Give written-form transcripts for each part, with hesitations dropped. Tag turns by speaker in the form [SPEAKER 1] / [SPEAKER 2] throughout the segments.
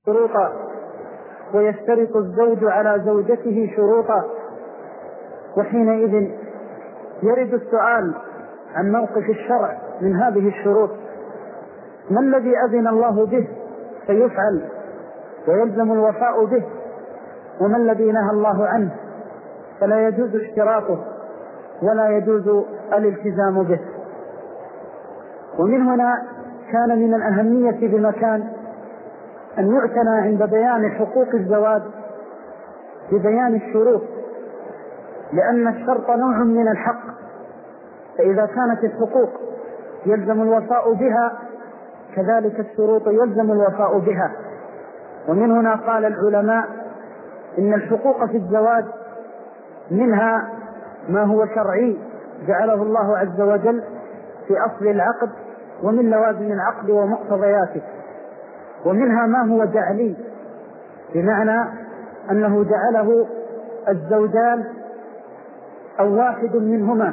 [SPEAKER 1] شروطا ويشترط الزوج على زوجته شروطا، وحينئذ يرد السؤال عن موقف الشرع من هذه الشروط. ما الذي أذن الله به فيفعل ويلزم الوفاء به، وما الذي نهى الله عنه فلا يجوز اشتراطه ولا يجوز الالتزام به؟ ومن هنا كان من الأهمية بمكان أن يعتنى عند بيان حقوق الزواج ببيان الشروط، لأن الشرط نوع من الحق، فإذا كانت الحقوق يلزم الوفاء بها كذلك الشروط يلزم الوفاء بها. ومن هنا قال العلماء إن الحقوق في الزواج منها ما هو شرعي جعله الله عز وجل في أصل العقد ومن لوازم العقد ومقتضياته، ومنها ما هو جعلي بمعنى أنه جعله الزوجان أو واحد منهما،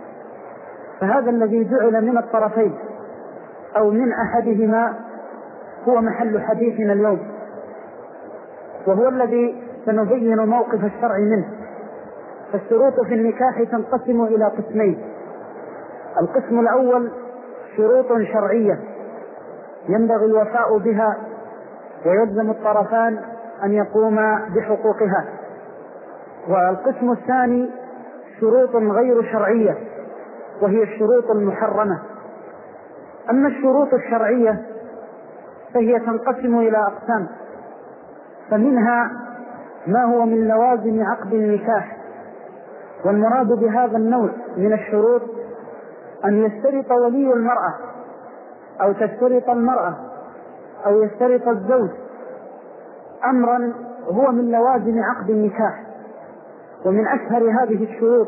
[SPEAKER 1] فهذا الذي جعل من الطرفين أو من أحدهما هو محل حديثنا اليوم، وهو الذي سنبين موقف الشرع منه. فالشروط في النكاح تنقسم إلى قسمين: القسم الأول شروط شرعية ينبغي الوفاء بها ويلزم الطرفان أن يقوما بحقوقها، والقسم الثاني شروط غير شرعية وهي الشروط المحرمة. أما الشروط الشرعية فهي تنقسم إلى أقسام، فمنها ما هو من لوازم عقد النكاح، والمراد بهذا النوع من الشروط أن يشترط ولي المرأة أو تشترط المرأة أو يشترط الزوج أمرا هو من لوازم عقد النكاح. ومن أشهر هذه الشروط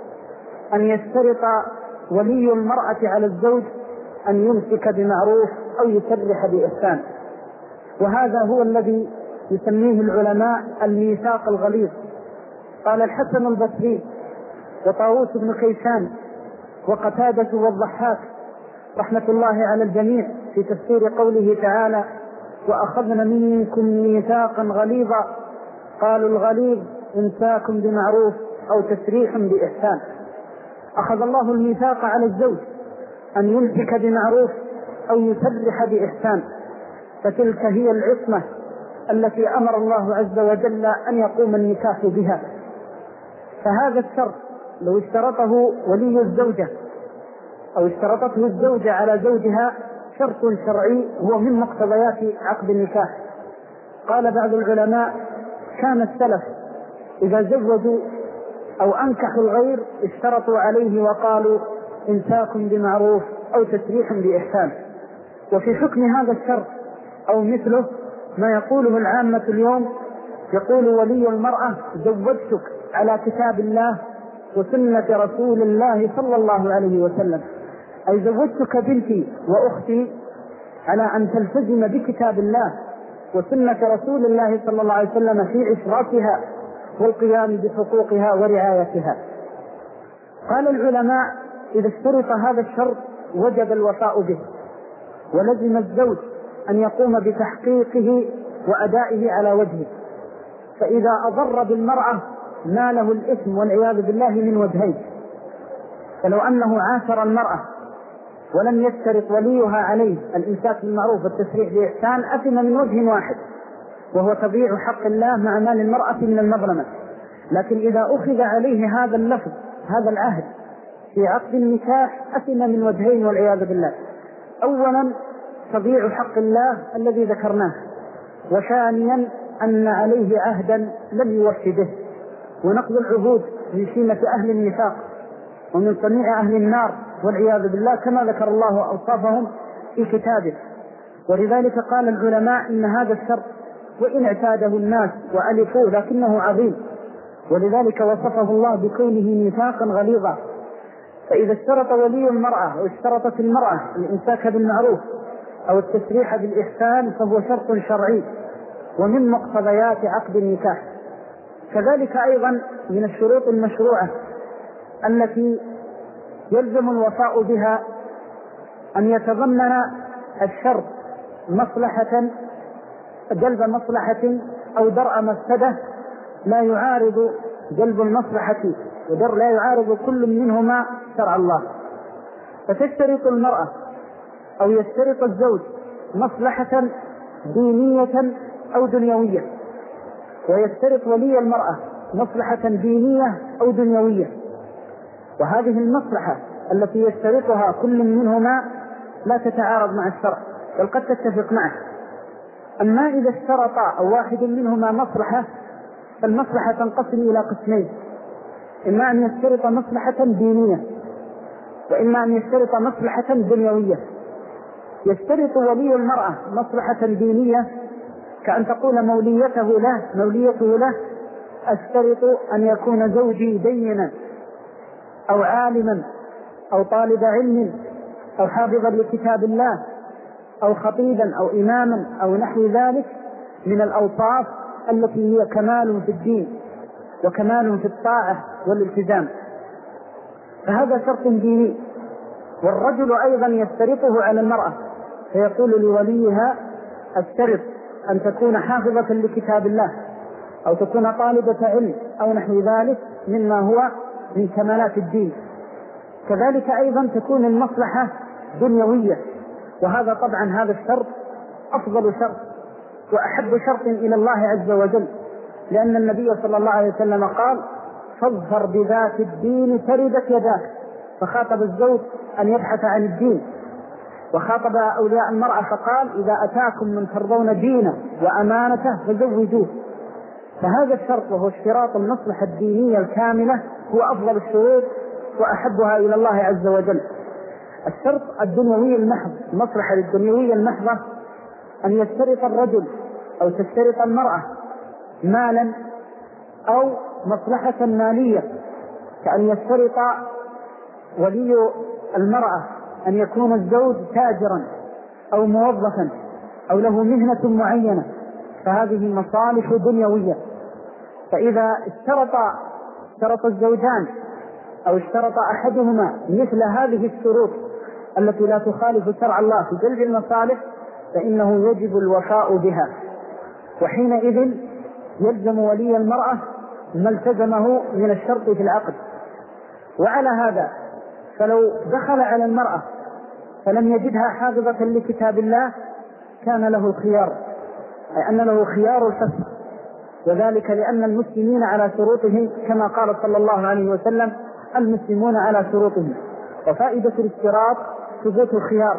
[SPEAKER 1] أن يشترط ولي المرأة على الزوج أن يمسك بمعروف أو يسرح بإحسان، وهذا هو الذي يسميه العلماء الميثاق الغليظ. قال الحسن البصري وطاووس بن كيسان وقتادة والضحاك رحمة الله على الجميع في تفسير قوله تعالى: وأخذنا منكم ميثاقا غليظا، قالوا الغليظ إمساك بمعروف أو تسريح بإحسان. أخذ الله الميثاق على الزوج أن يمسك بمعروف أو يسرح بإحسان، فتلك هي العصمة التي أمر الله عز وجل أن يقوم النكاح بها. فهذا الشرط لو اشترطه ولي الزوجة أو اشترطته الزوجة على زوجها شرط شرعي هو من مقتضيات عقد النكاح. قال بعض العلماء: كان السلف إذا زوجوا أو أنكحوا الغير اشترطوا عليه وقالوا إمساك بمعروف أو تسريح بإحسان. وفي حكم هذا الشرط أو مثله ما يقوله العامة اليوم، يقول ولي المرأة: زوجتك على كتاب الله وسنة رسول الله صلى الله عليه وسلم، أي زوجتك بنتي وأختي على أن تلتزم بكتاب الله وسنة رسول الله صلى الله عليه وسلم في إشرافها والقيام بحقوقها ورعايتها. قال العلماء: إذا اشترط هذا الشرط وجب الوفاء به، ولزم الزوج أن يقوم بتحقيقه وأدائه على وجهه. فإذا أضر بالمرأة ناله الإثم والعياذ بالله من وجهين: فلو أنه عاشر المرأة ولم يشترط وليها عليه الإمساك بالمعروف والتسريح بإحسان أثم من وجه واحد، وهو تضييع حق الله مع مال المرأة من المظلمة. لكن إذا أخذ عليه هذا اللفظ هذا العهد في عقد النكاح أثم من وجهين والعياذ بالله: أولا تضييع حق الله الذي ذكرناه، وثانيا أن عليه عهدا لم يوفي به، ونقض العهود من شيمة أهل النفاق ومن صنيع أهل النار والعياذ بالله، كما ذكر الله أوصافهم في كتابه. ولذلك قال العلماء إن هذا الشرط وإن اعتاده الناس وألفوه لكنه عظيم، ولذلك وصفه الله بكونه ميثاقا غليظا. فإذا اشترط ولي المرأة أو اشترطت المرأة الإمساك بالمعروف أو التسريح بالإحسان فهو شرط شرعي ومن مقتضيات عقد النكاح. كذلك أيضا من الشروط المشروعة التي يلزم الوفاء بها أن يتضمن الشرط مصلحة جلب مصلحة أو درء مفسدة لا يعارض جلب المصلحة لا يعارض كل منهما شرع الله. فتشترط المرأة أو يشترط الزوج مصلحة دينية أو دنيوية، ويشترط ولي المرأة مصلحة دينية أو دنيوية، وهذه المصلحة التي يشترطها كل منهما لا تتعارض مع الشرع بل قد تتفق معه. أما إذا اشترط أو واحد منهما مصلحة فالمصلحة تنقسم إلى قسمين: إما أن يشترط مصلحة دينية وإما أن يشترط مصلحة دنيوية. يشترط ولي المرأة مصلحة دينية كأن تقول موليته له أشترط أن يكون زوجي دينا أو عالما أو طالب علم أو حافظا لكتاب الله أو خطيبا أو إماما أو نحو ذلك من الأوصاف التي هي كمال في الدين وكمال في الطاعة والالتزام، فهذا شرط ديني. والرجل أيضا يشترطه على المرأة، فيقول لوليها اشترط أن تكون حافظة لكتاب الله أو تكون طالبة علم أو نحو ذلك مما هو من كمالات الدين. كذلك أيضا تكون المصلحة دنيوية، وهذا طبعا هذا الشرط أفضل شرط وأحب شرط إلى الله عز وجل، لأن النبي صلى الله عليه وسلم قال: فاظفر بذات الدين تربت يداك، فخاطب الزوج أن يبحث عن الدين، وخاطب أولياء المرأة فقال: إذا أتاكم من ترضون دينه وأمانته فزوجوه. فهذا الشرط وهو اشتراط المصلحة الدينية الكاملة هو أفضل الشروط وأحبها إلى الله عز وجل. الشرط الدنيوي المحض، المصلحة الدنيوية المحضة، أن يشترط الرجل أو تشترط المرأة مالا أو مصلحة مالية، كأن يشترط ولي المرأة أن يكون الزوج تاجرا أو موظفا أو له مهنة معينة، فهذه مصالح دنيوية. فإذا اشترط الزوجان أو اشترط أحدهما مثل هذه الشروط التي لا تخالف شرع الله في جلب المصالح فإنه يجب الوفاء بها، وحينئذ يلزم ولي المرأة ما التزمه من الشرط في العقد. وعلى هذا فلو دخل على المرأة فلم يجدها حافظة لكتاب الله كان له الخيار، أي أن له خيار الفسخ، وذلك لأن المسلمين على شروطهم كما قال صلى الله عليه وسلم: المسلمون على شروطهم. وفائدة الاشتراط ثبوت الخيار.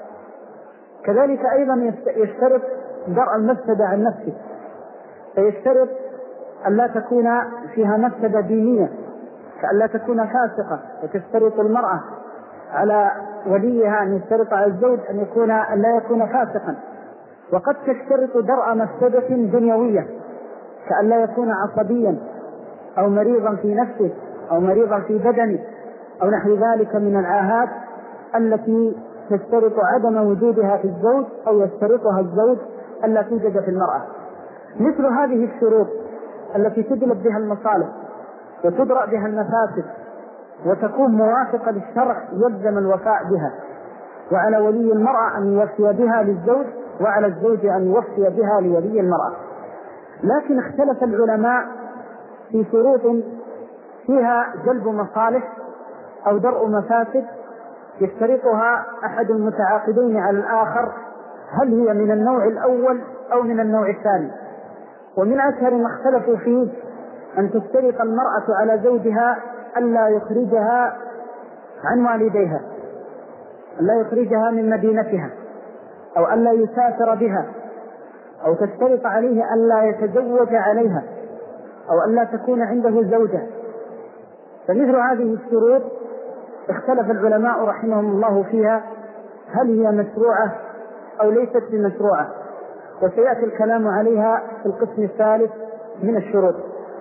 [SPEAKER 1] كذلك أيضا يشترط درء المفسدة عن نفسه، فيشترط أن لا تكون فيها مفسدة دينية، كأن لا تكون فاسقة، وتشترط المرأة على وليها أن يشترط على الزوج أن لا يكون فاسقا. وقد تشترط درء مفسدة دنيوية، كأن لا يكون عصبيا أو مريضا في نفسه أو مريضا في بدنه أو نحو ذلك من العاهات التي تشترط عدم وجودها في الزوج أو يشترطها الزوج ألا توجد في المرأة. مثل هذه الشروط التي تجلب بها المصالح وتدرأ بها المفاسد وتكون موافقة للشرع يلزم الوفاء بها، وعلى ولي المرأة أن يوفي بها للزوج، وعلى الزوج أن يوفي بها لولي المرأة. لكن اختلف العلماء في شروط فيها جلب مصالح أو درء مفاسد يشترطها أحد المتعاقدين على الآخر، هل هي من النوع الأول أو من النوع الثاني. ومن أشهر ما اختلفوا فيه أن تشترط المرأة على زوجها ألا يخرجها عن والديها، ألا يخرجها من مدينتها، أو ألا يسافر بها، أو تشترط عليه ألا يتزوج عليها، أو ألا تكون عنده زوجة. فمثل هذه الشروط اختلف العلماء رحمهم الله فيها، هل هي مشروعة أو ليست بمشروعة، وسيأتي الكلام عليها في القسم الثالث من الشروط.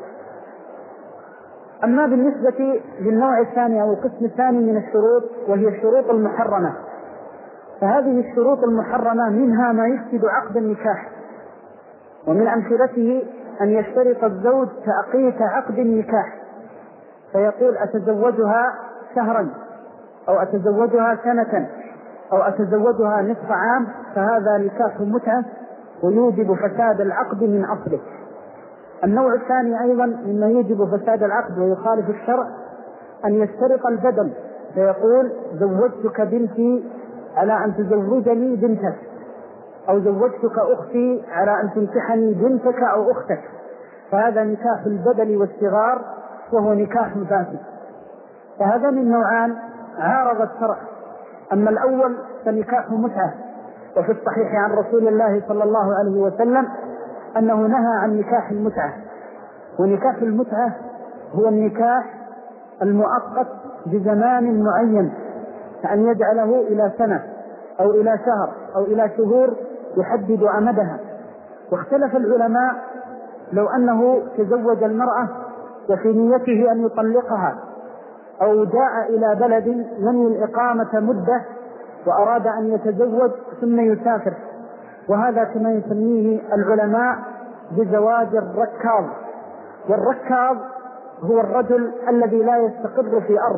[SPEAKER 1] أما بالنسبة للنوع الثاني أو القسم الثاني من الشروط وهي الشروط المحرمة، فهذه الشروط المحرمة منها ما يفسد عقد النكاح، ومن أمثلته أن يشترط الزوج تأقيت عقد النكاح، فيقول: أتزوجها شهرا أو أتزوجها سنة أو أتزوجها نصف عام، فهذا نكاح متعة ويوجب فساد العقد من أصله. النوع الثاني أيضا مما يوجب فساد العقد ويخالف الشرع أن يشترط البدل، فيقول زوجتك بنتي على أن تزوجني بنتك، أو زوجتك أختي على أن تنكحني بنتك أو أختك، فهذا نكاح البدل والصغار وهو نكاح فاسد. فهذا من نوعان عارض الشرع. أما الأول فنكاح متعة، وفي الصحيح عن رسول الله صلى الله عليه وسلم أنه نهى عن نكاح المتعة. ونكاح المتعة هو النكاح المؤقت بزمان معين، كأن يجعله إلى سنة أو إلى شهر أو إلى شهور يحدد أمدها. واختلف العلماء لو أنه تزوج المرأة وفي نيته أن يطلقها، أو جاء إلى بلد ينوي الإقامة مدة وأراد أن يتزوج ثم يسافر، وهذا كما يسميه العلماء بزواج الركاض. والركاض هو الرجل الذي لا يستقر في أرض،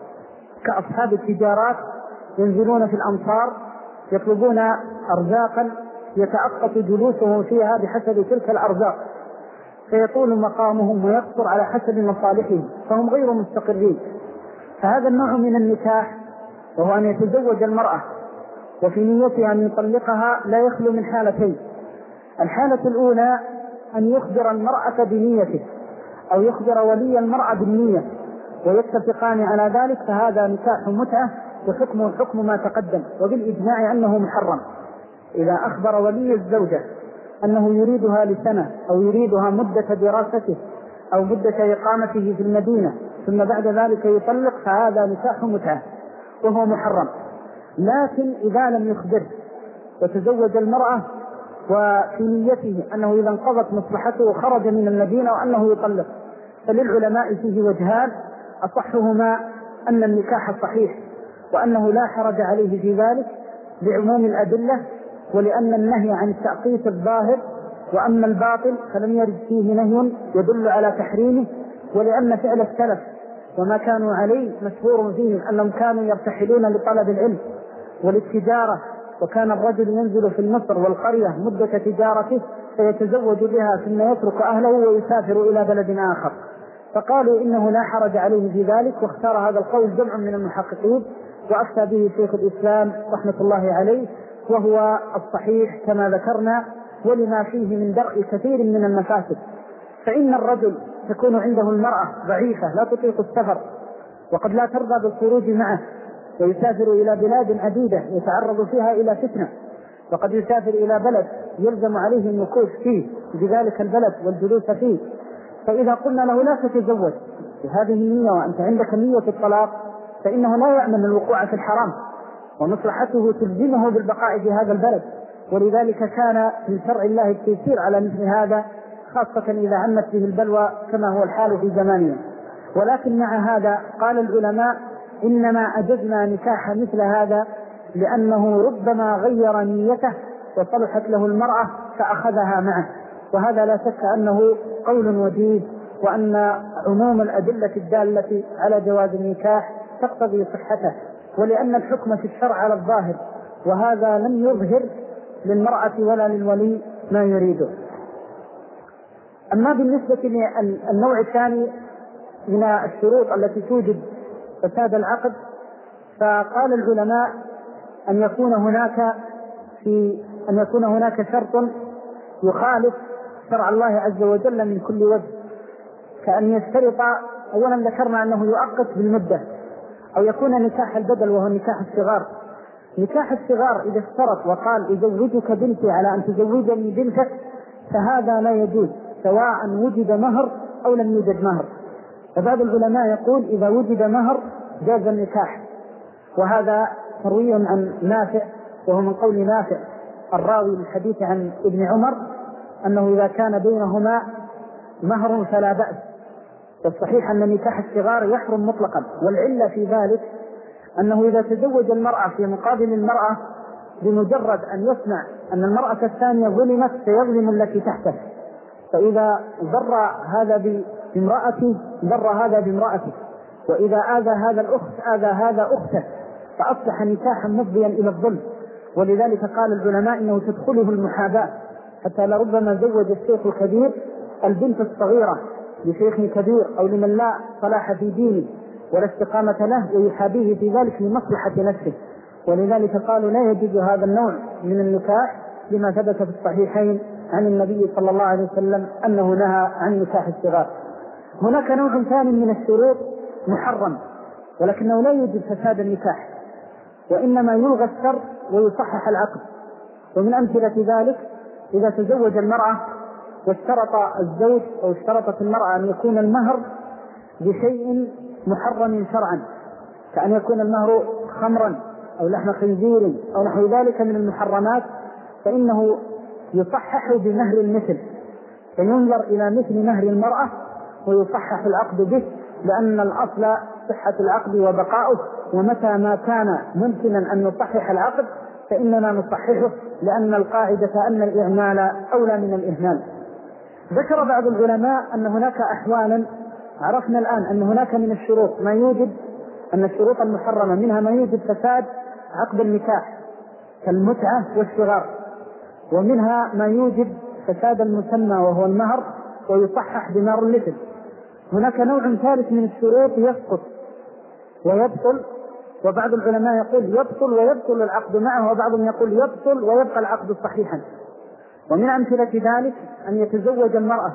[SPEAKER 1] كأصحاب التجارات ينزلون في الأمصار يطلبون أرزاقا يتأقط جلوسهم فيها بحسب تلك الأرزاق، فيطول مقامهم ويقصر على حسب مصالحهم، فهم غير مستقرين. فهذا النوع من النكاح وهو أن يتزوج المرأة وفي نيته أن يطلقها لا يخلو من حالتين. الحالة الأولى أن يخبر المرأة بنيته أو يخبر ولي المرأة بالنية ويتفقان على ذلك، فهذا نكاح متعة وحكمه حكم ما تقدم، وبالإجماع أنه محرم. إذا أخبر ولي الزوجة أنه يريدها لسنة أو يريدها مدة دراسته أو مدة إقامته في المدينة ثم بعد ذلك يطلق، فهذا نكاح متعة وهو محرم. لكن إذا لم يخبر وتزوج المرأة وفي نيته أنه إذا انقضت مصلحته خرج من المدينة وأنه يطلق، فللعلماء فيه وجهان، أصحهما أن النكاح صحيح وأنه لا حرج عليه في ذلك لعموم الأدلة، ولأن النهي عن التأقيت الظاهر، وأما الباطل فلم يرد فيه نهي يدل على تحريمه، ولأن فعل السلف وما كانوا عليه مشهور فيه أنهم كانوا يرتحلون لطلب العلم وللتجارة، وكان الرجل ينزل في مصر والقرية مدة تجارته فيتزوج بها ثم يترك أهله ويسافر إلى بلد آخر، فقالوا إنه لا حرج عليه في ذلك. واختار هذا القول جمع من المحققين وأفتى به شيخ الإسلام رحمة الله عليه، وهو الصحيح كما ذكرنا، ولما فيه من درء كثير من المفاسد. فإن الرجل تكون عنده المرأة ضعيفة لا تطيق السفر وقد لا ترضى بالخروج معه، ويسافر إلى بلاد عديدة يتعرض فيها إلى فتنة، وقد يسافر إلى بلد يلزم عليه النكوث فيه بذلك البلد والجلوس فيه. فإذا قلنا له لا تتزوج بهذه النية وأنت عندك نية الطلاق، فإنه لا يأمن الوقوع في الحرام، ومصلحته تلزمه بالبقاء في هذا البلد. ولذلك كان في شرع الله التيسير على مثل هذا، خاصة إذا عمت به البلوى كما هو الحال في زماننا. ولكن مع هذا قال العلماء إنما أجزنا نكاح مثل هذا لأنه ربما غير نيته وصلحت له المرأة فأخذها معه، وهذا لا شك أنه قول وجيز، وأن عموم الأدلة الدالة على جواز النكاح تقتضي صحته، ولأن الحكم في الشرع على الظاهر، وهذا لم يظهر للمرأة ولا للولي ما يريده. أما بالنسبة للنوع الثاني من الشروط التي توجد فساد العقد، فقال العلماء أن يكون هناك شرط يخالف شرع الله عز وجل من كل وجه، كأن يشترط أولا ذكرنا أنه يؤقت بالمدة، أو يكون نكاح البدل وهو نكاح الصغار. نكاح الصغار إذا اشترط وقال أزوجك بنتي على أن تزوجني بنتك، فهذا لا يجوز سواء وجد مهر أو لم يوجد مهر. فبعض العلماء يقول إذا وجد مهر جاز النكاح، وهذا مروي عن نافع، وهو من قول نافع الراوي للحديث عن ابن عمر أنه إذا كان بينهما مهر فلا بأس. والصحيح أن نكاح الصغار يحرم مطلقا، والعلة في ذلك أنه إذا تزوج المرأة في مقابل المرأة بمجرد أن يسمع أن المرأة الثانية ظلمت سيظلم التي تحته، فإذا ضر هذا بامرأته ضر هذا بامرأته، وإذا آذى هذا الأخت آذى هذا أخته، فأصبح نكاحا مفضيا إلى الظلم. ولذلك قال العلماء إنه تدخله المحاباة، حتى لربما زوج الشيخ الكبير البنت الصغيرة لشيخ كبير أو لمن لا صلاح في دينه ولا استقامة له، ويحابيه في ذلك لمصلحة نفسه. ولذلك قالوا لا يجوز هذا النوع من النكاح لما ثبت في الصحيحين عن النبي صلى الله عليه وسلم أنه نهى عن نكاح الصغار. هناك نوع ثاني من الشروط محرم ولكنه لا يوجد فساد النكاح، وإنما يلغى الشرط ويصحح العقد. ومن أمثلة ذلك إذا تزوج المرأة واشترط الزوج أو اشترطت المرأة أن يكون المهر بشيء محرم شرعا، كأن يكون المهر خمرا أو لحم خنزير أو نحو ذلك من المحرمات، فإنه يصحح بمهر المثل، فينظر إلى مثل مهر المرأة ويصحح العقد به، لأن الأصل صحة العقد وبقاؤه، ومتى ما كان ممكنا أن نصحح العقد فإننا نصححه، لأن القاعدة أن الإعمال أولى من الإهمال. ذكر بعض العلماء أن هناك أحوالا، عرفنا الآن أن هناك من الشروط ما يوجد، أن الشروط المحرمة منها ما يوجد فساد عقد النكاح كالمتعة والصغار، ومنها ما يوجد فساد المسمى وهو المهر ويصحح بمهر المثل. هناك نوع ثالث من الشروط يسقط ويبطل، وبعض العلماء يقول يبطل ويبطل العقد معه، وبعضهم يقول يبطل ويبقى العقد صحيحا. ومن أمثلة ذلك أن يتزوج المرأة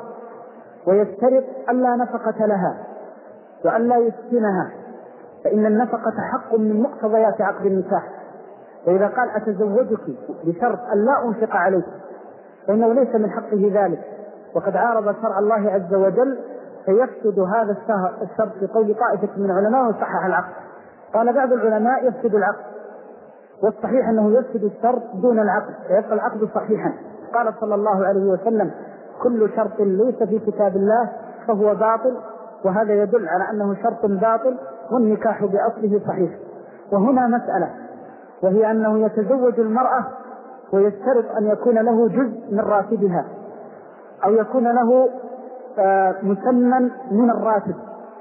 [SPEAKER 1] ويشترط ألا نفقة لها وألا يسكنها، فإن النفقة حق من مقتضيات عقد النكاح. وإذا قال أتزوجك بشرط ألا أنفق عليك فإنه ليس من حقه ذلك، وقد عارض شرع الله عز وجل، فيفسد هذا الشرط في قول طائفة من العلماء وصحح العقد. قال بعض العلماء يفسد العقد، والصحيح أنه يفسد الشرط دون العقد فيبقى العقد صحيحا. قال صلى الله عليه وسلم كل شرط ليس في كتاب الله فهو باطل، وهذا يدل على أنه شرط باطل والنكاح بأصله صحيح. وهنا مسألة، وهي أنه يتزوج المرأة ويشترط أن يكون له جزء من راتبها أو يكون له مسمى من الراتب،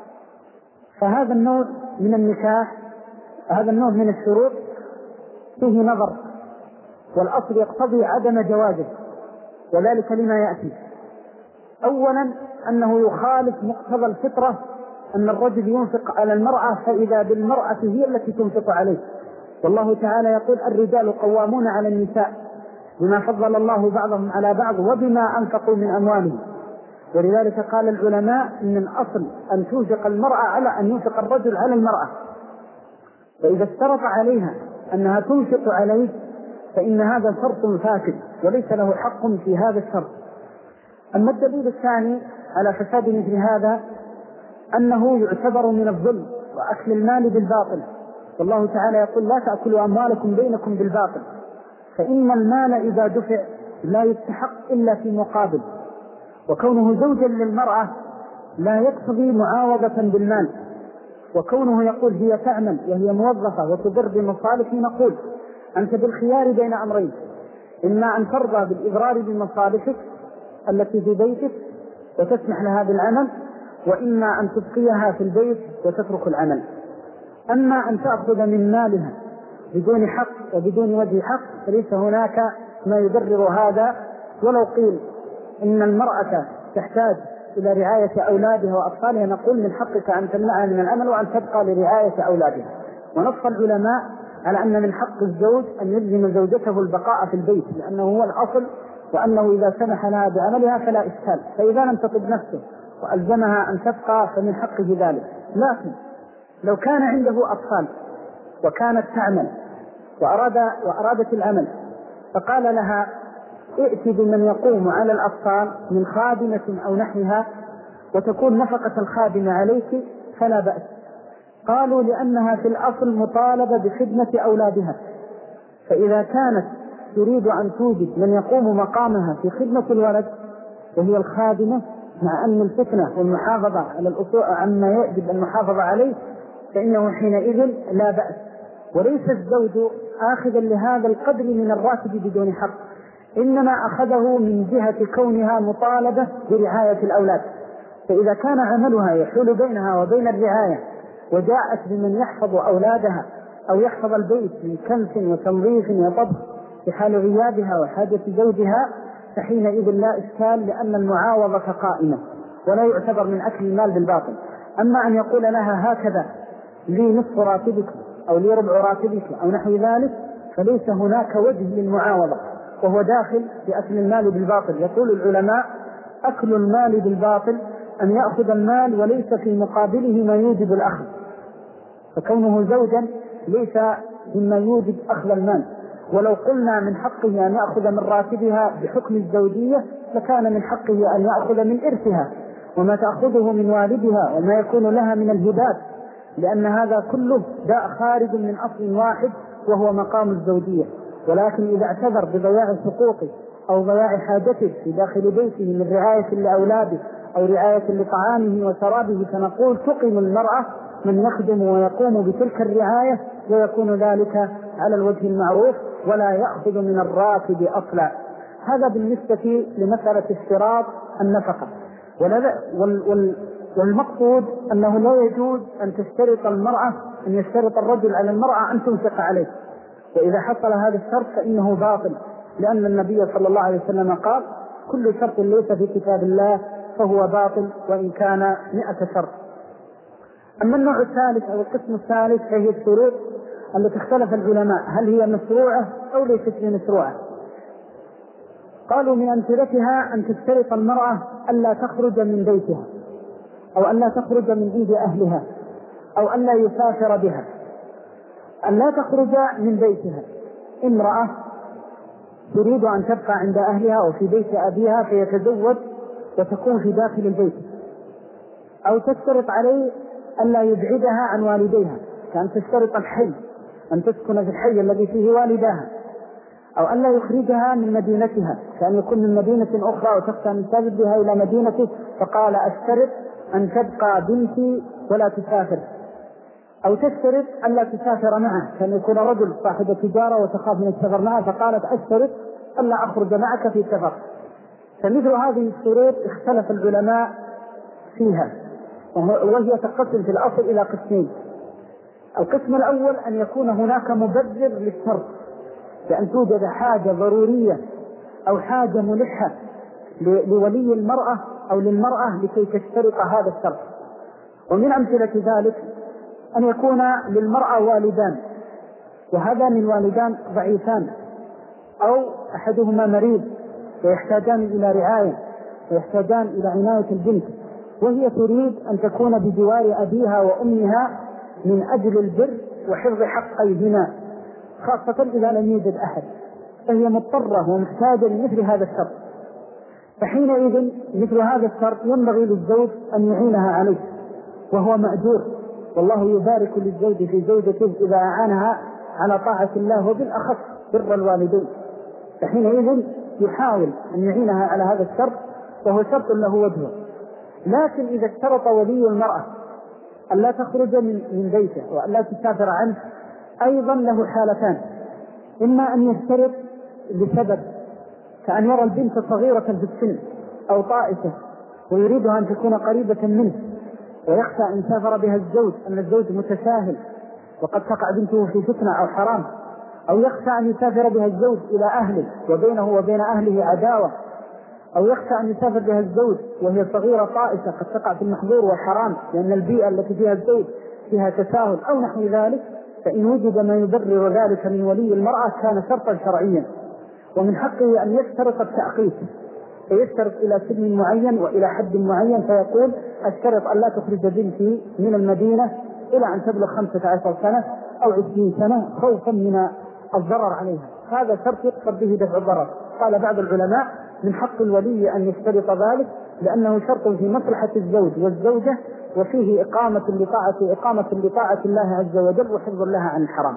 [SPEAKER 1] فهذا النوع من النكاح، هذا النوع من الشروط فيه نظر، والأصل يقتضي عدم جوازه، وذلك لما يأتي. أولا أنه يخالف مقتضى الفطرة أن الرجل ينفق على المرأة فإذا بالمرأة هي التي تنفق عليه، والله تعالى يقول الرجال قوامون على النساء بما فضل الله بعضهم على بعض وبما أنفقوا من أموالهم. ولذلك قال العلماء إن الأصل أن تنفق المرأة على أن ينفق الرجل على المرأة، فإذا اشترط عليها أنها تنفق عليه فإن هذا شرط فاسد وليس له حق في هذا الشرط. أما الدليل الثاني على فساد مثل هذا أنه يعتبر من الظلم وأكل المال بالباطل، والله تعالى يقول لا تأكلوا أموالكم بينكم بالباطل، فإن المال إذا دفع لا يستحق إلا في مقابل، وكونه زوجا للمرأة لا يقتضي معاوضة بالمال، وكونه يقول هي تعمل وهي موظفة وتضر بمصالح، نقول أنت بالخيار بين أمرين، إما أن ترضى بالإضرار بمصالحك التي في بيتك وتسمح لها بالعمل، وإما أن تبقيها في البيت وتترك العمل. أما أن تأخذ من مالها بدون حق وبدون وجه حق فليس هناك ما يبرر هذا. ولو قيل إن المرأة تحتاج إلى رعاية أولادها وأطفالها نقول من حقك أن تمنعها من العمل وأن تبقى لرعاية أولادها. ونص العلماء على أن من حق الزوج أن يلزم زوجته البقاء في البيت لأنه هو الأصل، وأنه إذا سمح لها بعملها فلا إشكال، فإذا لم تطب نفسه وألزمها أن تبقى فمن حقه ذلك. لكن لو كان عنده أطفال وكانت تعمل وأرادت العمل فقال لها ائتي بمن يقوم على الأطفال من خادمة أو نحوها وتكون نفقة الخادمة عليك فلا بأس. قالوا لأنها في الأصل مطالبة بخدمة أولادها، فإذا كانت تريد أن توجد من يقوم مقامها في خدمة الولد وهي الخادمة مع أن الفتنة والمحافظة على الأصول عما يجب المحافظة عليه فإنه حينئذ لا بأس، وليس الزوج آخذا لهذا القدر من الراتب بدون حق، إنما أخذه من جهة كونها مطالبة برعاية الأولاد. فإذا كان عملها يحول بينها وبين الرعاية وجاءت بمن يحفظ أولادها أو يحفظ البيت من كنس وتنظيف وطبخ في حال غيابها وحاجة زوجها فحينئذ لا إشكال، لأن المعاوضة قائمة ولا يعتبر من أكل المال بالباطل. أما أن يقول لها هكذا لي نصف راتبك أو لي ربع راتبك أو نحو ذلك، فليس هناك وجه للمعاوضة، وهو داخل في أكل المال بالباطل. يقول العلماء: أكل المال بالباطل أن يأخذ المال وليس في مقابله ما يوجب الأخذ، فكونه زوجا ليس مما يوجب أخذ المال. ولو قلنا من حقه أن يأخذ من راتبها بحكم الزوجية لكان من حقه أن يأخذ من إرثها وما تأخذه من والدها وما يكون لها من الهبات، لأن هذا كله جاء خارج من أصل واحد وهو مقام الزوجية. ولكن إذا اعتذر بضياع حقوقه أو ضياع حاجته في داخل بيته من رعاية لأولاده أو رعاية لطعامه وشرابه، فنقول تقيم المرأة من يخدم ويقوم بتلك الرعاية، ويكون ذلك على الوجه المعروف ولا يأخذ من الراتب أصلا. هذا بالنسبة لمسألة اشتراط النفقة. والمقصود أنه لا يجوز أن تشترط المرأة، أن يشترط الرجل على المرأة أن تنفق عليه، وإذا حصل هذا الشرط فإنه باطل، لأن النبي صلى الله عليه وسلم قال: كل شرط ليس في كتاب الله فهو باطل وإن كان 100 شرط. أما النوع الثالث أو القسم الثالث فهي الشروط التي اختلف العلماء هل هي مشروعة أو ليست مشروعة. قالوا من أمثلتها أن تشترط المرأة ألا تخرج من بيتها، أو ألا تخرج من عند أهلها، أو ألا يسافر بها. ألا تخرج من بيتها، امرأة تريد أن تبقى عند أهلها أو في بيت أبيها فيتزوج وتكون في داخل البيت، أو تشترط عليه ألا يبعدها عن والديها، كأن تشترط الحي أن تسكن في الحي الذي فيه والداها، أو ألا يخرجها من مدينتها، كأن يكون من مدينة أخرى وتخشى أن تذهب بها إلى مدينته، فقال: أشترط أن تبقى بنتي ولا تسافر. أو تشترط ألا تسافر معه، كأن يكون رجل صاحب تجارة وتخاف من السفر معه، فقالت: أشترط ألا أخرج معك في سفر. فمثل هذه الشروط اختلف العلماء فيها، وهي تنقسم في الأصل إلى قسمين. القسم الأول أن يكون هناك مبرر للشرط، بأن توجد حاجة ضرورية أو حاجة ملحة لولي المرأة أو للمرأة لكي تشترط هذا الشرط. ومن أمثلة ذلك أن يكون للمرأة والدان، وهذان الوالدان ضعيفان أو أحدهما مريض ويحتاجان إلى رعاية ويحتاجان إلى عناية البنت، وهي تريد أن تكون بجوار أبيها وأمها من أجل البر وحفظ حقيهما، خاصة إذا لم يوجد أحد، فهي مضطرة ومحتاجة لمثل هذا الشرط. فحينئذ مثل هذا الشرط ينبغي للزوج أن يعينها عليه، وهو مأجور، والله يبارك للزوج في زوجته إذا أعانها على طاعة الله وبالأخص بر الوالدين. فحينئذ يحاول أن يعينها على هذا الشرط، وهو شرط له وجهه. لكن إذا اشترط ولي المرأة ألا تخرج من بيته وألا تسافر عنه، أيضا له حالتان: إما أن يشترط لسبب، كأن يرى البنت صغيرة في السن أو طائفة ويريدها أن تكون قريبة منه، ويخشى أن سافر بها الزوج أن الزوج متساهل وقد تقع بنته في فتنة أو حرام، أو يخشى أن يسافر بها الزوج إلى أهله وبينه وبين أهله عداوة، أو يخشى أن يسافر بها الزوج وهي صغيرة طائفة قد تقع في المحظور والحرام لأن البيئة التي فيها الزوج فيها تساهل أو نحو ذلك. فإن وجد ما يبرر ذلك من ولي المرأة كان شرطا شرعيا، ومن حقه أن يشترط التأقيت، فيشترط إلى سن معين وإلى حد معين، فيقول: أشترط أن لا تخرج بنتي من المدينة إلى أن تبلغ 15 سنة أو 20 سنة خوفا من الضرر عليها. هذا شرط يقصد به دفع الضرر. قال بعض العلماء: من حق الولي أن يشترط ذلك، لأنه شرط في مصلحة الزوج والزوجة، وفيه إقامة لطاعة الله عز وجل وحفظ لها عن الحرام.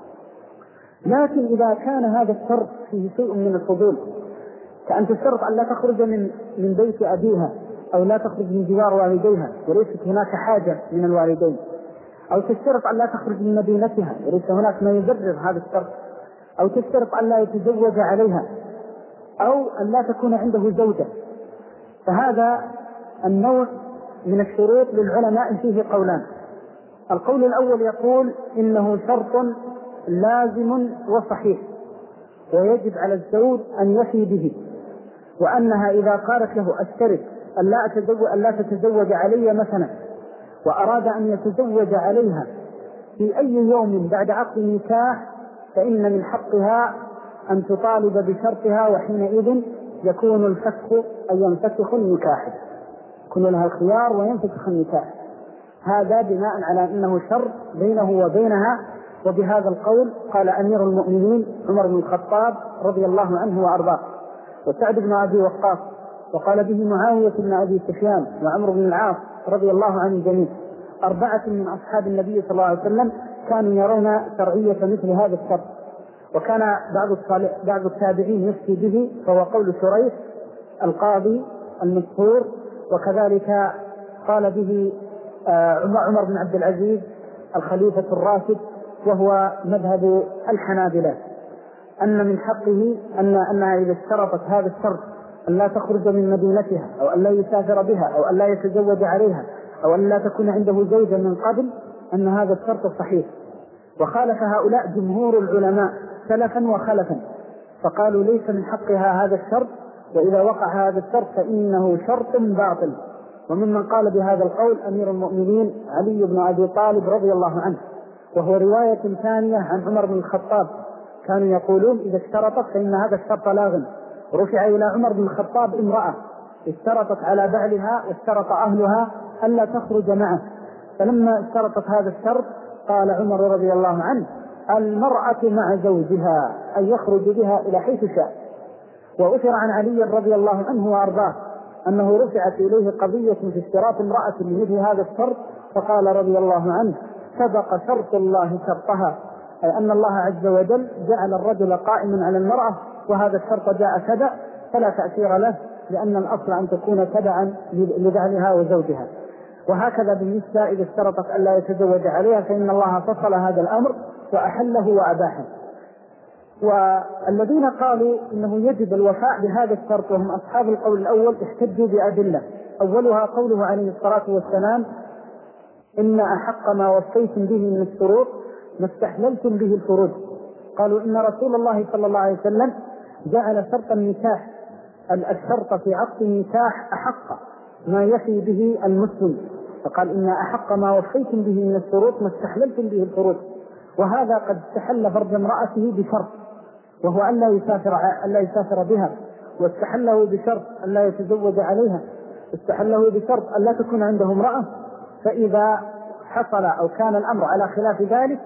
[SPEAKER 1] لكن إذا كان هذا الشرط فيه شيء من الفضول، كأن تشترط أن لا تخرج من بيت أبيها أو لا تخرج من جوار والديها وليست هناك حاجة من الوالدين، أو تشترط أن لا تخرج من مدينتها وليس هناك ما يبرر هذا الشرط، أو تشترط أن لا يتزوج عليها، أو أن لا تكون عنده زوجة، فهذا النوع من الشروط للعلماء فيه قولان. القول الأول يقول إنه شرط لازم وصحيح ويجب على الزوج أن يفي به، وأنها إذا قالت له أشترط أن لا تتزوج علي مثلا، وأراد أن يتزوج عليها في أي يوم بعد عقد النكاح، فإن من حقها أن تطالب بشرطها، وحينئذ يكون الفسخ أي ينفسخ النكاح، يكون لها الخيار وينفسخ النكاح. هذا بناء على أنه شرط بينه وبينها. وبهذا القول قال أمير المؤمنين عمر بن الخطاب رضي الله عنه وأرضاه، وسعد بن أبي وقاص، وقال به معاوية بن أبي سفيان وعمرو بن العاص رضي الله عن الجميع، 4 من أصحاب النبي صلى الله عليه وسلم كانوا يرون شرعية مثل هذا الشرط. وكان بعض التابعين يفتي به، فهو قول شريح القاضي المشهور، وكذلك قال به عمر بن عبد العزيز الخليفة الراشد، وهو مذهب الحنابلة، أن من حقه أنها إذا اشترطت هذا الشرط أن لا تخرج من مدينتها، أو أن لا يسافر بها، أو أن لا يتزوج عليها، أو أن لا تكون عنده زوجة من قبل، أن هذا الشرط صحيح. وخالف هؤلاء جمهور العلماء سلفا وخلفا، فقالوا ليس من حقها هذا الشرط، وإذا وقع هذا الشرط فإنه شرط باطل. وممن قال بهذا القول أمير المؤمنين علي بن أبي طالب رضي الله عنه، وهو رواية ثانية عن عمر بن الخطاب، كانوا يقولون إذا اشترطت فإن هذا الشرط لاغ. رفع إلى عمر بن الخطاب امرأة اشترطت على بعلها واشترط أهلها ألا تخرج معه، فلما اشترطت هذا الشرط قال عمر رضي الله عنه المرأة مع زوجها، أن يخرج بها إلى حيث شاء. وأثر عن علي رضي الله عنه وأرضاه أنه رفعت إليه قضية في اشتراط امرأة لمثل هذا الشرط، فقال رضي الله عنه سبق شرط الله شرطها، أي أن الله عز وجل جعل الرجل قائما على المرأة، وهذا الشرط جاء تبع فلا تأثير له، لأن الأصل أن تكون تبعا لبعلها وزوجها. وهكذا بالنسبة إذا اشترطت ألا يتزوج عليها، فإن الله فصل هذا الأمر وأحله وأباحه. والذين قالوا إنه يجب الوفاء بهذا الشرط وهم أصحاب القول الأول احتجوا بأدلة، أولها قوله عليه الصلاة والسلام إن أحق ما وصيتم به من الشروط ما استحللتم به الفروج. قالوا إن رسول الله صلى الله عليه وسلم جعل شرط النكاح، الشرط في عقد النكاح أحق ما يفي به المسلم، فقال إن أحق ما وصيتم به من الشروط ما استحللتم به الفروج. وهذا قد استحل فرج امرأته بشرط، وهو ألا يسافر بها، واستحله بشرط ألا يتزوج عليها، استحله بشرط ألا تكون عنده امرأة. فإذا حصل أو كان الأمر على خلاف ذلك،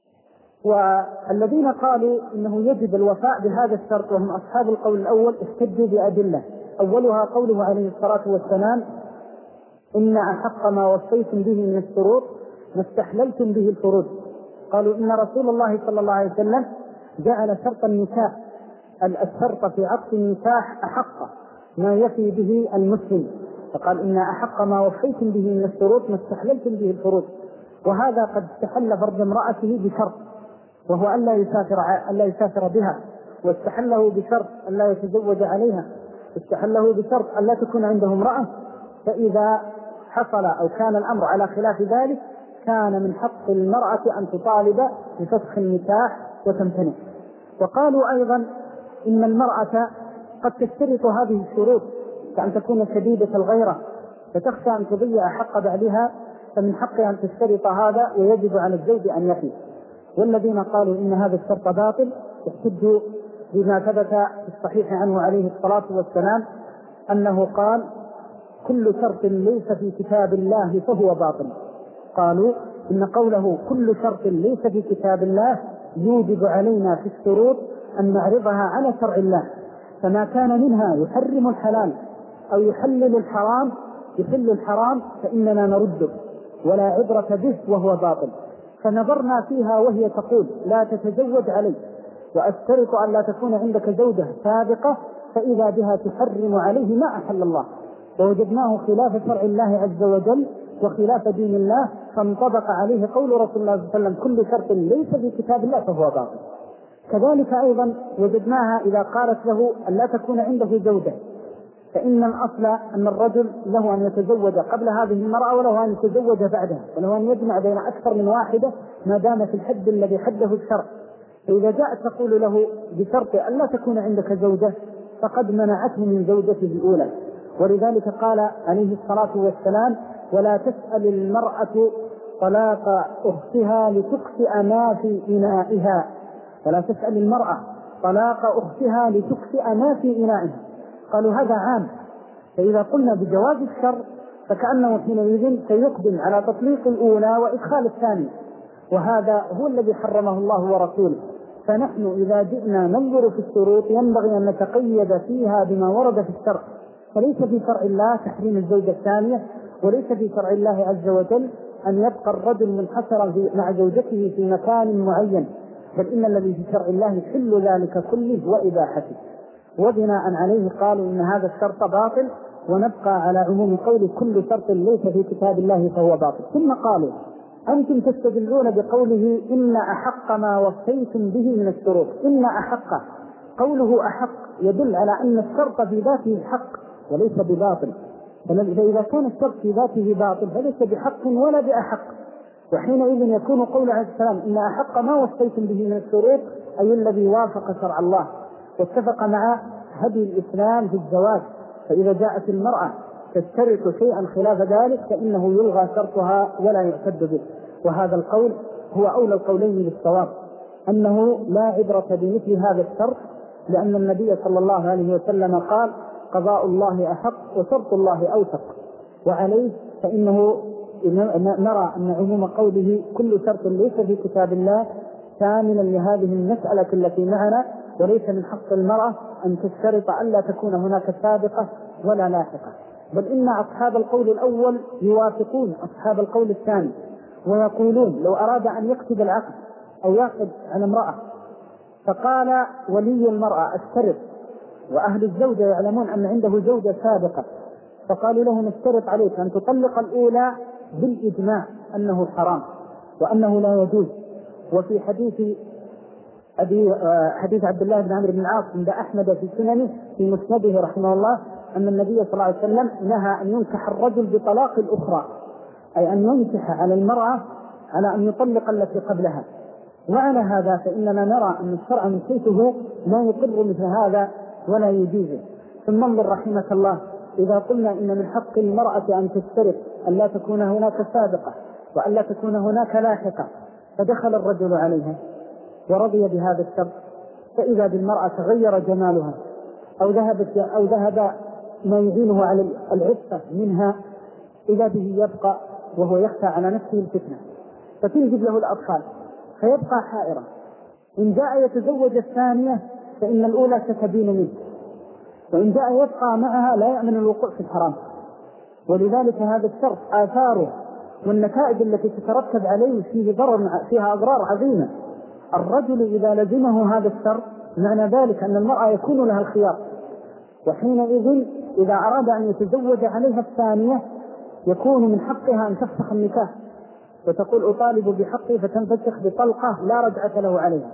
[SPEAKER 1] والذين قالوا إنه يجب الوفاء بهذا الشرط وهم أصحاب القول الأول احتجوا بأدلة، أولها قوله عليه الصلاة والسلام إن أحق ما وصيتم به من الشروط ما استحللتم به الفروج. قالوا إن رسول الله صلى الله عليه وسلم جعل شرط النكاح، الشرط في عقد النكاح أحق ما يفي به المسلم، فقال إن أحق ما وفيتم به من الشروط ما استحللتم به الفروج. وهذا قد استحل فرج امرأته بشرط، وهو ألا يسافر بها، واستحله بشرط ألا يتزوج عليها، استحله بشرط ألا تكون عنده امرأة. فإذا حصل أو كان الأمر على خلاف ذلك كان من حق المرأة أن تطالب بفسخ النكاح وتمتنع. وقالوا أيضا إن المرأة قد تشترط هذه الشروط، كأن تكون شديدة الغيرة فتخشى أن تضيع حق بعدها، فمن حقها أن تشترط هذا، ويجب على الزوج أن يفي. والذين قالوا إن هذا الشرط باطل احتجوا بما ثبت في الصحيح عنه عليه الصلاة والسلام أنه قال كل شرط ليس في كتاب الله فهو باطل. قالوا إن قوله كل شرط ليس في كتاب الله يوجب علينا في الشروط أن نعرضها على شرع الله، فما كان منها يحرم الحلال أو يحل الحرام فإننا نرده ولا عبرة به وهو باطل. فنظرنا فيها وهي تقول لا تتزوج علي، وأشترط أن لا تكون عندك زوجة سابقة، فإذا بها تحرم عليه ما أحل الله، ووجدناه خلاف شرع الله عز وجل وخلاف دين الله، فانطبق عليه قول رسول الله صلى الله عليه وسلم كل شرط ليس في كتاب الله فهو باطل. كذلك أيضا وجدناها إذا قالت له أن لا تكون عنده زوجة، فإن الأصل أن الرجل له أن يتزوج قبل هذه المرأة وله أن يتزوج بعدها، وله أن يجمع بين أكثر من واحدة ما دام في الحد الذي حده الشرع. فإذا جاءت تقول له بشرط أن لا تكون عندك زوجة، فقد منعته من زوجته الأولى. ولذلك قال عليه الصلاة والسلام: ولا تسأل المرأة طلاق أختها لتكفئ ما في إنائها. ولا تسأل المرأة طلاق أختها لتكفئ ما في إنائها. قالوا هذا عام، فإذا قلنا بجواز الشر فكأنه حينئذ سيقدم على تطليق الأولى وإدخال الثانية، وهذا هو الذي حرمه الله ورسوله. فنحن إذا جئنا ننظر في الشروط ينبغي أن نتقيد فيها بما ورد في الشرع، فليس في شرع الله تحريم الزوجة الثانية، وليس في شرع الله عز وجل أن يبقى الرجل منحصرا مع زوجته في مكان معين، بل إن الذي في شرع الله يحل ذلك كله وإباحته. وبناء عليه قالوا إن هذا الشرط باطل، ونبقى على عموم قول كل شرط ليس في كتاب الله فهو باطل. ثم قالوا: أنتم تستدلون بقوله إن أحق ما وصيتم به من الشروط. إن أحق، قوله أحق يدل على أن الشرط في ذاته حق وليس بباطل، فإذا كان الشرط في ذاته باطل فليس بحق ولا بأحق، وحينئذ يكون قول عليه السلام إن أحق ما وصيتم به من الشروط أي الذي وافق شرع الله واتفق مع هدي الإسلام في الزواج. فإذا جاءت المرأة تشترط شيئا خلاف ذلك فإنه يلغى شرطها ولا يعتد به. وهذا القول هو أولى القولين للصواب، أنه لا عبرة بمثل هذا الشرط، لأن النبي صلى الله عليه وسلم قال: قضاء الله أحق وشرط الله أوثق. وعليه فإنه نرى أن عموم قوله كل شرط ليس في كتاب الله شاملا لهذه المسألة التي معنا، وليس من حق المرأة أن تشترط ألا تكون هناك سابقة ولا لاحقة، بل إن أصحاب القول الأول يوافقون أصحاب القول الثاني، ويقولون لو أراد أن يكتب العقد أو يعقد على امرأة فقال ولي المرأة اشترط، وأهل الزوجة يعلمون أن عنده زوجة سابقة، فقالوا له نشترط عليك أن تطلق الأولى بالإجماع أنه حرام وأنه لا يجوز. وفي حديث عبد الله بن عمرو بن العاص عند أحمد في سننه في مسنده رحمه الله أن النبي صلى الله عليه وسلم نهى أن ينكح الرجل بطلاق الأخرى، أي أن ينكح على المرأة على أن يطلق التي قبلها. وعلى هذا فإننا نرى أن الشرع من حيثه لا يقر مثل هذا ولا يجيزه. ثم انظر رحمك الله، إذا قلنا إن من حق المرأة أن تشترط أن لا تكون هناك سابقة وأن لا تكون هناك لاحقة، فدخل الرجل عليها ورضي بهذا الشرط، فإذا بالمرأة تغير جمالها أو ذهب ما يعينه على العفة منها، إذا به يبقى وهو يخشى على نفسه الفتنة فتنجب له الأطفال فيبقى حائرا. إن جاء يتزوج الثانية فإن الأولى ستبين منه، وإن جاء يبقى معها لا يأمن الوقوع في الحرام. ولذلك هذا الشرط آثاره والنتائج التي تترتب عليه فيها أضرار عظيمة. الرجل إذا لزمه هذا الشرط معنى ذلك أن المرأة يكون لها الخيار، وحينئذ إذا أراد أن يتزوج عليها الثانية يكون من حقها أن تفسخ النكاح وتقول أطالب بحقي فتنفسخ بطلقة لا رجعة له عليها.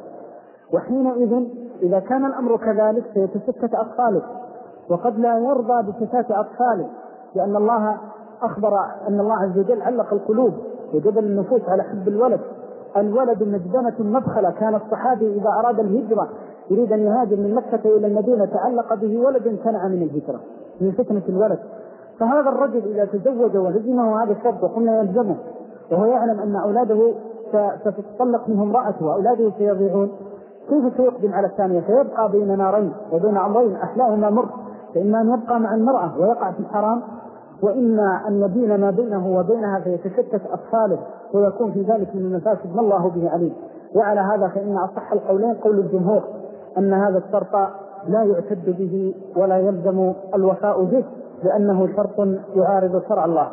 [SPEAKER 1] وحينئذ إذا كان الأمر كذلك سيتسكت أطفاله، وقد لا يرضى بسكات أطفاله، لأن الله أخبر أن الله عز وجل علق القلوب وجبل النفوس على حب الولد. الولد مجدمة مبخلة. كان الصحابي إذا أراد الهجرة يريد أن يهاجر من مكة إلى المدينة تعلق به ولد امتنع من الهجرة من فتنة الولد. فهذا الرجل إذا تزوج ولزمه هذا الشرط وقلنا يلزمه وهو يعلم أن أولاده ستتطلق منهم امرأته وأولاده سيضيعون، كيف سيقدم على الثانية؟ فيبقى بين نارين وبين أمرين أحلاهما مر، فإما أن يبقى مع المرأة ويقع في الحرام، وإما أن يبين ما بينه وبينها فيتشتت أطفاله ويكون في ذلك من المفاسد ما الله به عليم. وعلى هذا فإن أصح القولين قول الجمهور أن هذا الشرط لا يعتد به ولا يلزم الوفاء به، لأنه شرط يعارض شرع الله.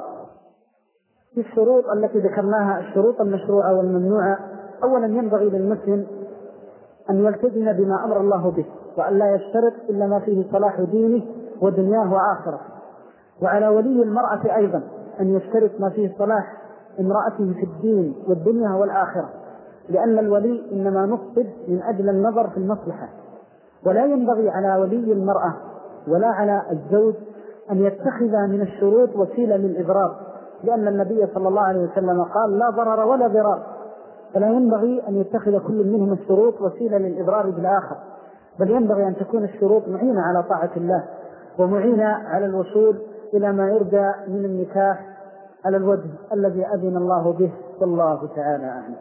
[SPEAKER 1] في الشروط التي ذكرناها الشروط المشروعة والممنوعة، أولا ينبغي للمسلم أن يلتزم بما أمر الله به وأن لا يشترط إلا ما فيه صلاح دينه ودنياه وآخرته. وعلى ولي المرأة أيضا أن يشترط ما فيه صلاح امرأته في الدين والدنيا والآخرة، لأن الولي إنما نصب من أجل النظر في المصلحة. ولا ينبغي على ولي المرأة ولا على الزوج أن يتخذ من الشروط وسيلة للإضرار، لأن النبي صلى الله عليه وسلم قال لا ضرر ولا ضرار، فلا ينبغي أن يتخذ كل منهم الشروط وسيلة للإضرار بالآخر. بل ينبغي أن تكون الشروط معينة على طاعة الله ومعينة على الوصول إلى ما يرجى من النكاح على الوجه الذي أذن الله به، والله تعالى أعلم.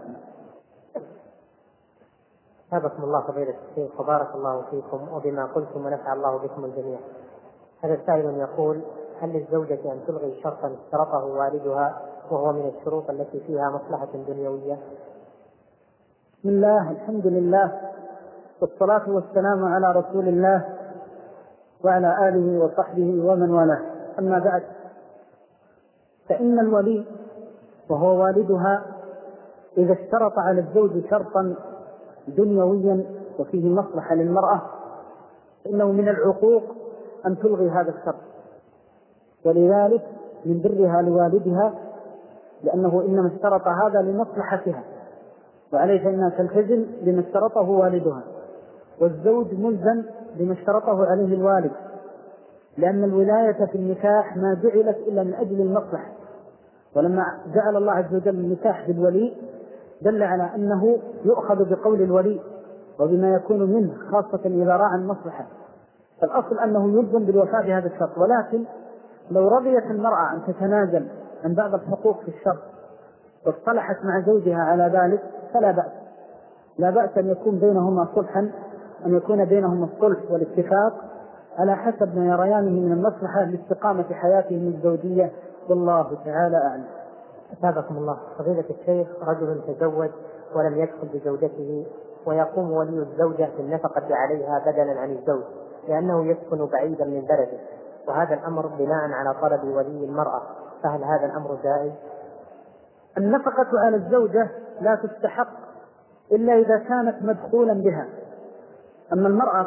[SPEAKER 2] أثابكم الله فضيلة الشيخ وبارك الله فيكم وبما قلتم ونفع الله بكم الجميع. هذا سائل يقول: هل للزوجة أن تلغي شرطا اشترطه والدها وهو من الشروط التي فيها مصلحة دنيوية؟
[SPEAKER 1] بسم الله، الحمد لله، والصلاة والسلام على رسول الله وعلى آله وصحبه ومن والاه. أما بعد، فإن الولي وهو والدها إذا اشترط على الزوج شرطا دنيويا وفيه مصلحة للمرأة فإنه من العقوق أن تلغي هذا الشرط، ولذلك من برها لوالدها، لأنه إنما اشترط هذا لمصلحتها، وعليه فإنها تلتزم بما اشترطه والدها، والزوج ملزم بما اشترطه عليه الوالد، لأن الولاية في النكاح ما جعلت إلا من أجل المصلحة. ولما جعل الله عز وجل النكاح بالولي دل على أنه يؤخذ بقول الولي وبما يكون منه، خاصة إذا راعى المصلحة. فالأصل أنه يلزم بالوفاء بهذا الشرط، ولكن لو رضيت المرأة أن تتنازل عن بعض الحقوق في الشرط واصطلحت مع زوجها على ذلك فلا بأس. لا بأس أن يكون بينهما صلحا، أن يكون بينهما الصلح والاتفاق على حسب ما يريانه من المصلحة لاستقامة حياتهم الزوجية، والله تعالى أعلم.
[SPEAKER 2] أثابكم الله فضيلة الشيخ: رجل تزوج ولم يدخل بزوجته، ويقوم ولي الزوجة بالنفقة عليها بدلا عن الزوج لأنه يسكن بعيدا من بلده، وهذا الأمر بناء على طلب ولي المرأة، فهل هذا الأمر جائز؟
[SPEAKER 1] النفقة على الزوجة لا تستحق إلا إذا كانت مدخولا بها. أما المرأة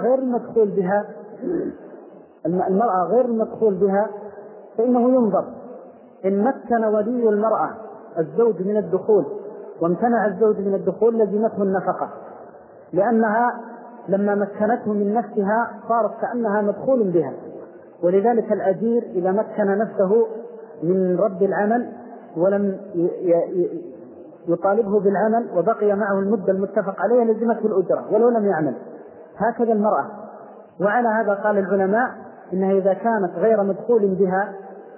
[SPEAKER 1] غير المدخول بها فإنه ينظر. إن مكن ولي المرأة الزوج من الدخول وامتنع الزوج من الدخول لزمته النفقة، لأنها لما مكنته من نفسها صارت كأنها مدخول بها. ولذلك الأجير إذا مكن نفسه من رد العمل ولم يطالبه بالعمل وبقي معه المدة المتفق عليها لزمته الأجرة ولو لم يعمل. هكذا المرأة. وعلى هذا قال العلماء إنها إذا كانت غير مدخول بها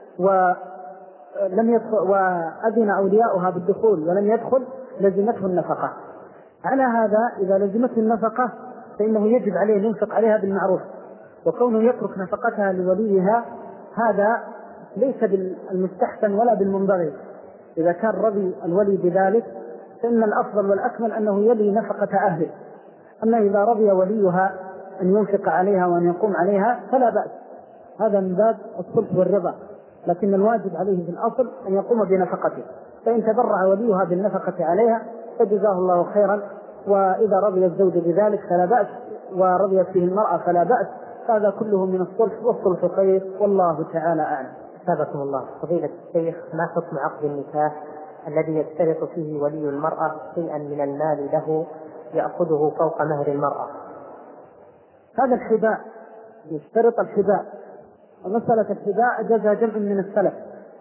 [SPEAKER 1] وأذن أولياؤها بالدخول ولم يدخل لزمته النفقة. على هذا إذا لزمته النفقة فإنه يجب عليه أن ينفق عليها بالمعروف، وكونه يترك نفقتها لوليها هذا ليس بالمستحسن ولا بالمنبغي. إذا كان رضي الولي بذلك فإن الأفضل والأكمل أنه يلي نفقة أهله. أما إذا رضي وليها أن ينفق عليها وأن يقوم عليها فلا بأس، هذا من باب الصلح والرضا، لكن الواجب عليه في الأصل أن يقوم بنفقته. فإن تبرع وليها بالنفقة عليها فجزاه الله خيرا، وإذا رضي الزوج بذلك فلا بأس، ورضيت فيه المرأة فلا بأس. هذا كله من الصلح، والصلح خير، والله تعالى أعلم.
[SPEAKER 2] أثابكم الله فضيلة الشيخ: ما حكم عقد النكاح الذي يشترط فيه ولي المرأة شيئا من المال له يأخذه فوق مهر المرأة؟
[SPEAKER 1] هذا الحباء، يشترط الحباء. ومسألة الحباء أجازها جمع من السلف،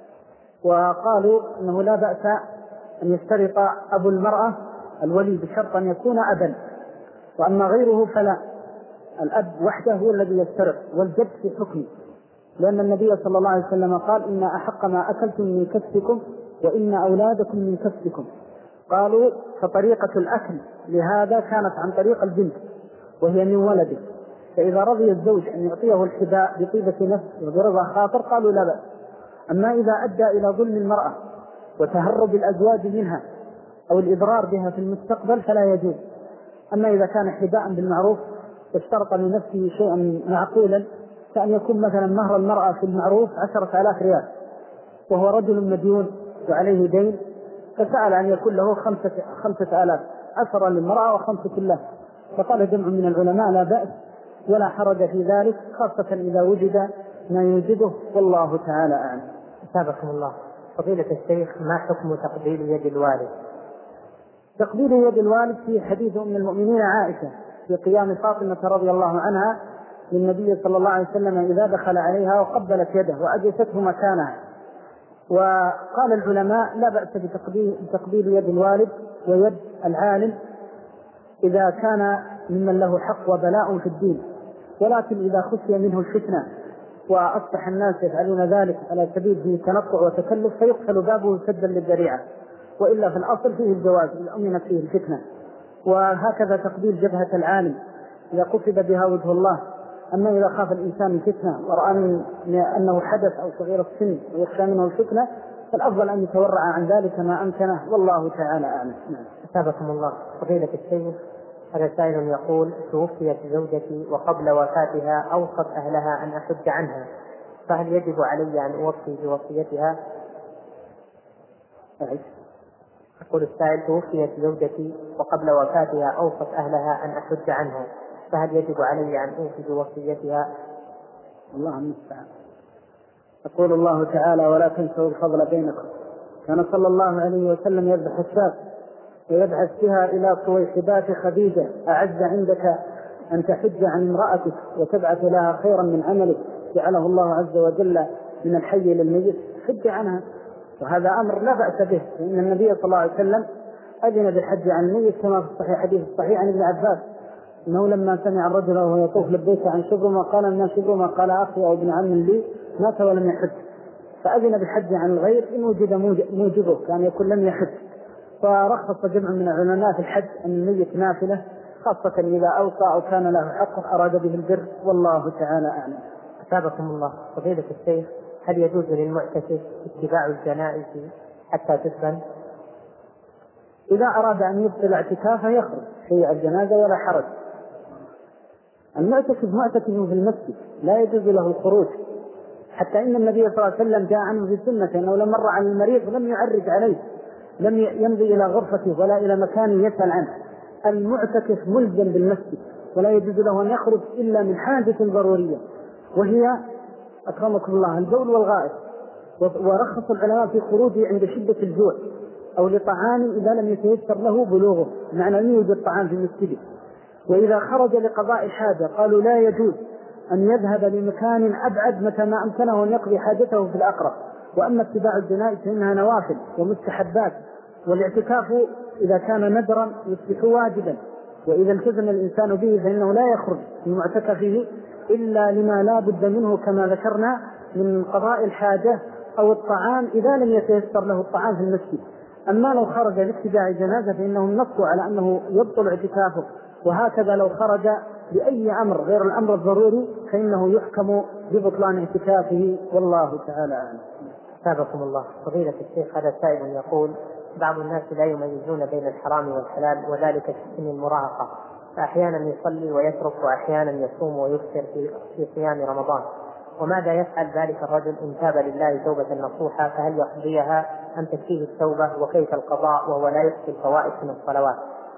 [SPEAKER 1] وقالوا أنه لا بأس أن يشترط أبو المرأة الولي بشرط أن يكون أبا، وأما غيره فلا. الأب وحده هو الذي يشترط، والجد في حكمه، لأن النبي صلى الله عليه وسلم قال: إن أحق ما أكلتم من كسبكم وإن أولادكم من كسبكم. قالوا: فطريقة الأكل لهذا كانت عن طريق البنت وهي من ولده، فإذا رضي الزوج أن يعطيه الحباء بطيبة نفس وبرضا خاطر قالوا لا بأس. أما إذا أدى إلى ظلم المرأة وتهرب الأزواج منها أو الإضرار بها في المستقبل فلا يجوز. أما إذا كان حباء بالمعروف واشترط لنفسه شيئا معقولا، كأن يكون مثلا مهر المرأة في المعروف 10,000 ريال وهو رجل مديون وعليه دين، فسأل أن يكون له 5,000، 10 للمرأة و5 له. فقال جمع من العلماء: لا بأس ولا حرج في ذلك، خاصة إذا وجد ما يوجده، والله تعالى أعلم.
[SPEAKER 2] أثابكم الله فضيلة الشيخ: ما حكم تقبيل يد الوالد؟
[SPEAKER 1] تقبيل يد الوالد في حديث أم المؤمنين عائشة في قيام فاطمة رضي الله عنها للنبي صلى الله عليه وسلم إذا دخل عليها وقبلت يده وأجلسته مكانها. وقال العلماء: لا بأس بتقبيل يد الوالد ويد العالم إذا كان ممن له حق وبلاء في الدين، ولكن إذا خشي منه الفتنة وأصبح الناس يفعلون ذلك على سبيل فيه تنطع وتكلف فيقفل بابه سدا للذريعة، وإلا في الأصل فيه الجواز إذا أمنت فيه الفتنة. وهكذا تقبيل جبهة العالم إذا قصد بها وجه الله. أما إذا خاف الإنسان الفتنة ورأى أنه حدث أو صغير السن ويخشى منه الفتنة فالأفضل أن يتورع عن ذلك ما أمكنه، والله تعالى أعلم.
[SPEAKER 2] أثابكم الله. فضيلة الشيخ، هذا سائل يقول: توفيت زوجتي وقبل وفاتها أوصت أهلها أن أحج عنها، فهل يجب علي أن أوفي بوصيتها؟ يقول السائل: توفيت زوجتي وقبل وفاتها أوصت أهلها أن أحج عنها، فهل يجب علي أن أوفي بوصيتها؟
[SPEAKER 1] الله المستعان. يقول الله تعالى: ولا تنسوا الفضل بينكم. كان صلى الله عليه وسلم يذبح الشاة ويبعث بها إلى صويحبات خديجة: أعز عندك أن تحج عن امرأتك وتبعث لها خيرا من عملك جعله الله عز وجل من الحي للميت، حج عنها. وهذا أمر لا بأس به، لأن النبي صلى الله عليه وسلم أذن بالحج عن الميت كما في الصحيح حديث الصحيح عن ابن عباس إنه لما سمع الرجل وهو يطوف لبيك عن شبرمة قال: ما شبرمة؟ قال: أخي أو ابن عم لي مات ولم يحج. فأذن بالحج عن الغير إن وجد موجبه كان يكون لم يحج. فرخص جمع من العلماء في الحج أن الميت نافلة، خاصة إذا أوصى أو كان له حق أراد به البر، والله تعالى أعلم.
[SPEAKER 2] أثابكم الله. فضيلة الشيخ، هل يجوز للمعتكف اتباع الجنائز حتى تدفن؟
[SPEAKER 1] إذا أراد أن يبطل اعتكافه يخرج في الجنازة ولا حرج. المعتكف معتكف في المسجد لا يجوز له الخروج، حتى إن النبي صلى الله عليه وسلم جاء عنه في السنة أنه لما مر على المريض لم يعرج عليه، لم يمضي إلى غرفته ولا إلى مكان يسأل عنه. المعتكف ملزم بالمسجد ولا يجوز له أن يخرج إلا من حاجة ضرورية، وهي أكرمكم الله البول والغائط. ورخص العلماء في خروجه عند شدة الجوع أو لطعام إذا لم يتيسر له بلوغه، معنى أن يوجد طعام في مسجده. وإذا خرج لقضاء حاجة قالوا لا يجوز أن يذهب لمكان أبعد متى ما أمكنه أن يقضي حاجته في الأقرب. وأما اتباع الجنائز فإنها نوافل ومستحبات، والاعتكاف إذا كان ندرا يصبح واجبا، وإذا التزم الإنسان به فإنه لا يخرج من معتكفه إلا لما لا بد منه كما ذكرنا من قضاء الحاجة أو الطعام إذا لم يتيسر له الطعام في المسجد. أما لو خرج لاتباع جنازة فإنهم نصوا على أنه يبطل اعتكافه، وهكذا لو خرج لأي أمر غير الأمر الضروري فإنه يحكم ببطلان اعتكافه، والله تعالى أعلم.
[SPEAKER 2] أثابكم الله. فضيلة الشيخ، هذا سائل يقول: بعض الناس لا يميزون بين الحرام والحلال، وذلك في سن المراهقة، فأحيانا يصلي ويترك وأحيانا يصوم ويفطر في صيام رمضان، وماذا يفعل ذلك الرجل إن تاب لله توبة نصوحة؟ فهل يقضيها أم تكفيه التوبة؟ وكيف القضاء وهو لا يحصي الفوائد من الصلوات؟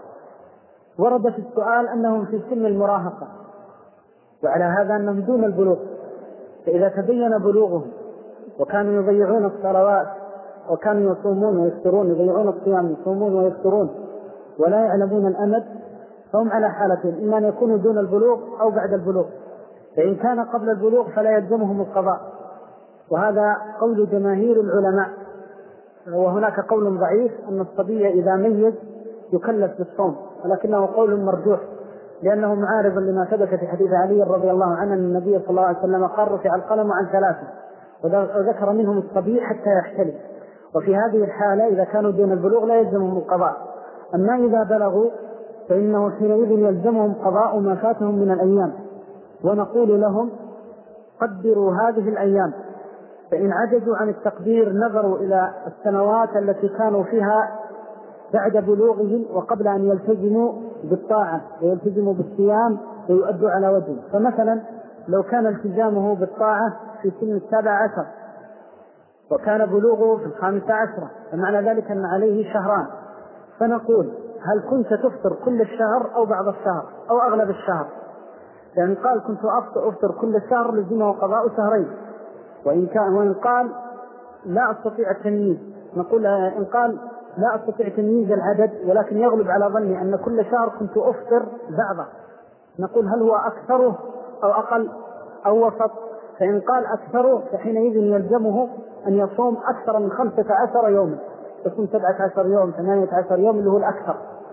[SPEAKER 1] ورد في السؤال أنهم في سن المراهقة، وعلى هذا أنهم دون البلوغ، فإذا تبين بلوغهم وكانوا يضيعون الصلوات وكانوا يصومون ويفطرون، يضيعون الصيام يصومون ويفطرون ولا يعلمون الأمد، فهم على حالتين: إما أن يكونوا دون البلوغ أو بعد البلوغ. فإن كان قبل البلوغ فلا يلزمهم القضاء، وهذا قول جماهير العلماء. وهناك قول ضعيف أن الصبي إذا ميز يكلف بالصوم، ولكنه قول مرجوح لأنه معارض لما ثبت في حديث علي رضي الله عنه أن النبي صلى الله عليه وسلم قال: رفع القلم عن ثلاثة، وذكر منهم الصبي حتى يحتلم. وفي هذه الحالة إذا كانوا دون البلوغ لا يلزمهم القضاء. أما إذا بلغوا فإنه حينئذ يلزمهم قضاء ما فاتهم من الأيام، ونقول لهم: قدروا هذه الأيام، فإن عجزوا عن التقدير نظروا إلى السنوات التي كانوا فيها بعد بلوغهم وقبل أن يلتزموا بالطاعة ويلتزموا بالصيام ويؤدوا على وجهه. فمثلا لو كان التزامه بالطاعة في سن 17 وكان بلوغه في 15، فمعنى ذلك أن عليه شهران، فنقول: هل كنت تفطر كل الشهر أو بعض الشهر أو أغلب الشهر؟ لأن قال: كنت أفطر كل الشهر لزمه قضاء شهرين. وإن قال: لا أستطيع التمييز، نقول: إن قال: لا أستطيع تمييز العدد ولكن يغلب على ظني أن كل شهر كنت أفطر بعضه، نقول: هل هو أكثره أو أقل أو وسط؟ فإن قال أكثره فحينئذ يلزمه أن يصوم أكثر من 15 يوما، يصوم 17 يوم 18 يوم اللي هو الأكثر.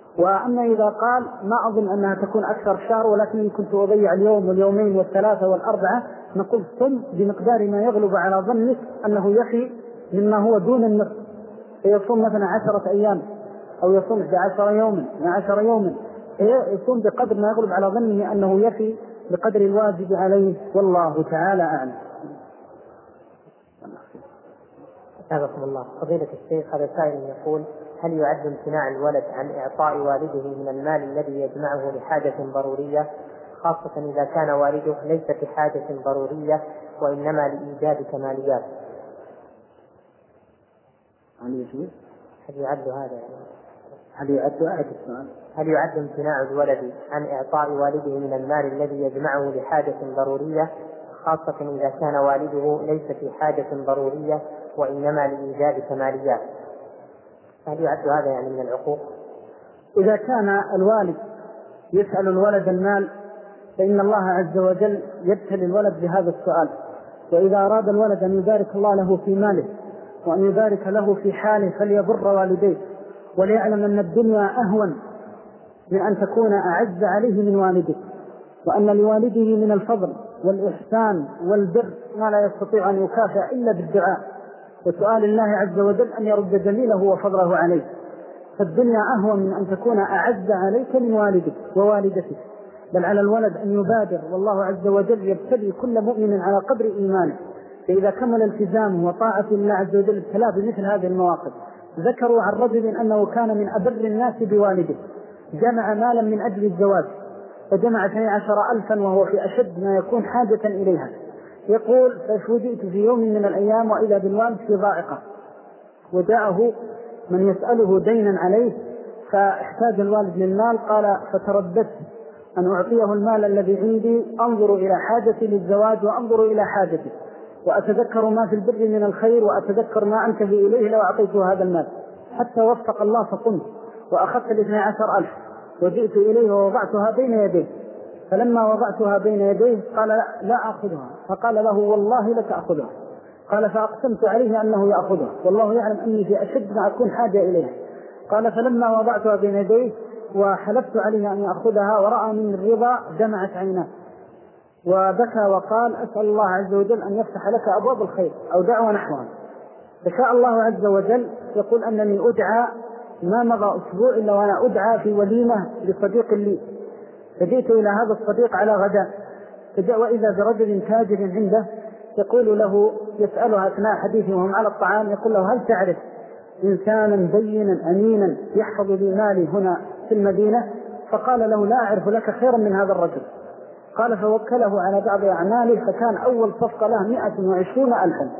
[SPEAKER 1] وأما إذا قال ما أظن أنها تكون أكثر شهر ولكني كنت أضيع اليوم واليومين والثلاثة والأربعة، نقول صم بمقدار ما يغلب على ظنك أنه يفي مما هو دون النصف، فيصوم مثلا 10 أيام أو يصوم 11 يوما 12 يوما، يصوم بقدر ما يغلب على ظنه أنه يفي بقدر الواجب عليه، والله تعالى أعلم.
[SPEAKER 2] أثابكم الله. فضيلة الشيخ، هذا سائل يقول: هل يعد امتناع الولد عن إعطاء والده من المال الذي يجمعه لحاجة ضرورية، خاصة إذا كان والده ليس في حاجة ضرورية وإنما لإيجاد كماليات؟ هل يعد هذا هل يعد امتناع الولد عن إعطاء والده من المال الذي يجمعه لحاجة ضرورية، خاصة إذا كان والده ليس في حاجة ضرورية وإنما لإيجاد كماليات؟ هل يعد هذا من العقوق؟
[SPEAKER 1] إذا كان الوالد يسأل الولد المال فإن الله عز وجل يبتلي الولد بهذا السؤال، وإذا أراد الولد أن يبارك الله له في ماله وأن يبارك له في حاله فليبر والديه، وليعلم أن الدنيا أهون من أن تكون أعز عليه من والده، وأن لوالده من الفضل والإحسان والبر ما لا يستطيع أن يكافئ إلا بالدعاء وسؤال الله عز وجل أن يرد جميله وفضله عليه. فالدنيا أهون من أن تكون أعز عليك من والدك ووالدتك، بل على الولد أن يبادر، والله عز وجل يبتلي كل مؤمن على قدر إيمانه، فإذا كمل التزامه وطاعة الله عز وجل ابتلاه بمثل هذه المواقف. ذكروا عن رجل أنه كان من أبر الناس بوالده، جمع مالا من أجل الزواج فجمع 12,000 وهو في أشد ما يكون حاجة إليها. يقول: ففوجئت في يوم من الأيام وإذا بالوالد في ضائقة، وجاءه من يسأله دينا عليه فاحتاج الوالد للمال، قال: فترددت أن أعطيه المال الذي عندي أنظر إلى حاجتي للزواج وأنظر إلى حاجتي وأتذكر ما في البر من الخير وأتذكر ما أنتهي إليه لو أعطيته هذا المال، حتى وفق الله فقمت وأخذت 12,000 وجئت إليه ووضعتها بين يديه، فلما وضعتها بين يديه قال: لا أخذها، فقال له: والله لتأخذها. قال: فأقسمت عليه أنه يأخذها والله يعلم أني في أشد ما أكون حاجة إليها. قال: فلما وضعتها بين يديه وحلفت عليه أن يأخذها ورأى من الرضا دمعت عيناه وبكى وقال: أسأل الله عز وجل أن يفتح لك أبواب الخير أو دعوة نحوها. فشاء الله عز وجل يقول أنني أدعى، ما مضى أسبوع إلا وأنا أدعى في وليمة لصديق لي، فجئت إلى هذا الصديق على غداء، فجاء وإذا برجل تاجر عنده يقول له، يسأله أثناء حديثه وهم على الطعام، يقول له: هل تعرف إنسانا دينا أمينا يحفظ لي مالي هنا في المدينة؟ فقال له: لا أعرف لك خيرا من هذا الرجل. قال: فوكله على بعض أعماله، فكان أول صفقة له 120,000،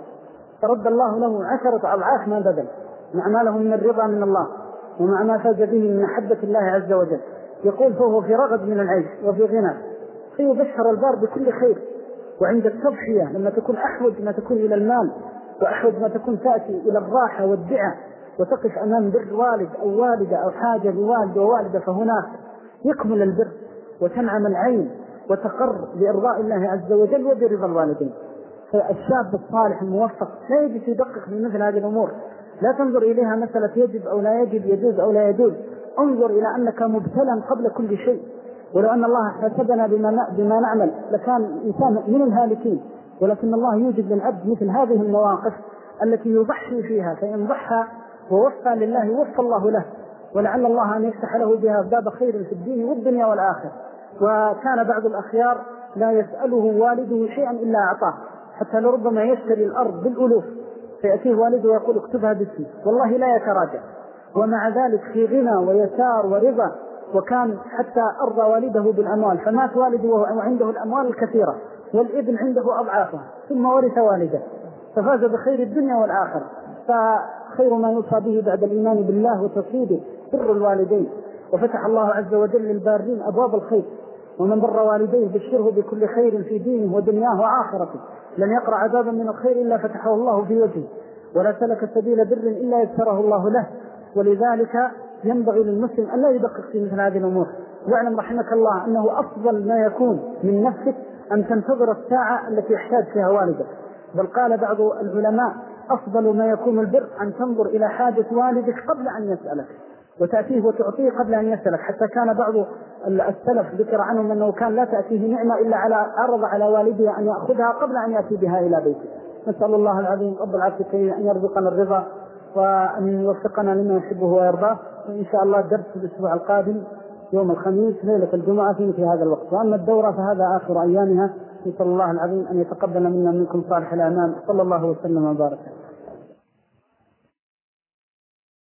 [SPEAKER 1] فرد الله له 10 أضعاف ما بذل، مع ما له من الرضا من الله ومع ما فاز به من محبة الله عز وجل. يقول: فهو في رغد من العيش وفي غنى، فيبشر البار بكل خير. وعند التضحية لما تكون أحوج ما تكون إلى المال وأحوج ما تكون تأتي إلى الراحة والدعاء وتقف أمام بر والد أو والدة أو حاجة لوالد ووالدة، فهناك يكمل البر وتنعم العين وتقر بإرضاء الله عز وجل وبرضا الوالدين. فالشاب الصالح الموفق لا يجب يدقق في مثل هذه الأمور، لا تنظر إليها مسألة يجب أو لا يجب، يجوز أو لا يجوز، انظر إلى أنك مبتلى قبل كل شيء. ولو أن الله حسبنا بما نعمل لكان الإنسان من الهالكين، ولكن الله يوجد للعبد مثل هذه المواقف التي يضحي فيها، فإن ضحى ووفى لله وفى الله له، ولعل الله أن يفتح له بها باب خير في الدين والدنيا والآخرة. وكان بعض الأخيار لا يسأله والده شيئا إلا أعطاه، حتى لربما يشتري الأرض بالألوف فيأتيه والده ويقول: اكتبها باسمي، والله لا يتراجع، ومع ذلك في غنى ويسار ورضا. وكان حتى أرضى والده بالأموال، فمات والده وعنده الأموال الكثيرة والابن عنده أضعافها، ثم ورث والده ففاز بخير الدنيا والآخرة. فخير ما يوصى به بعد الإيمان بالله وتصيده بر الوالدين، وفتح الله عز وجل للبارين أبواب الخير، ومن بر والديه بشره بكل خير في دينه ودنياه وآخرته، لن يقرأ عذابا من الخير إلا فتحه الله في وجهه، ولا سلك سبيل بر إلا يسره الله له. ولذلك ينبغي للمسلم أن لا يدقق في مثل هذه الأمور، واعلم رحمك الله أنه أفضل ما يكون من نفسك أن تنتظر الساعة التي يحتاج فيها والدك، بل قال بعض العلماء: أفضل ما يكون البر أن تنظر إلى حاجة والدك قبل أن يسألك، وتأتيه وتعطيه قبل أن يسألك. حتى كان بعض السلف ذكر عنهم أنه كان لا تأتيه نعمة إلا عرض على والده أن يأخذها قبل أن يأتي بها إلى بيته. نسأل الله العظيم رب العرش الكريم أن يرزقنا الرضا وأن يوفقنا لما يحبه ويرضاه. وإن شاء الله درس الأسبوع القادم يوم الخميس ليلة الجمعة في هذا الوقت. وأما الدورة فهذا آخر أيامها. نسأل الله العظيم أن يتقبل منا منكم صالح الأعمال. صلى الله وسلم وبارك.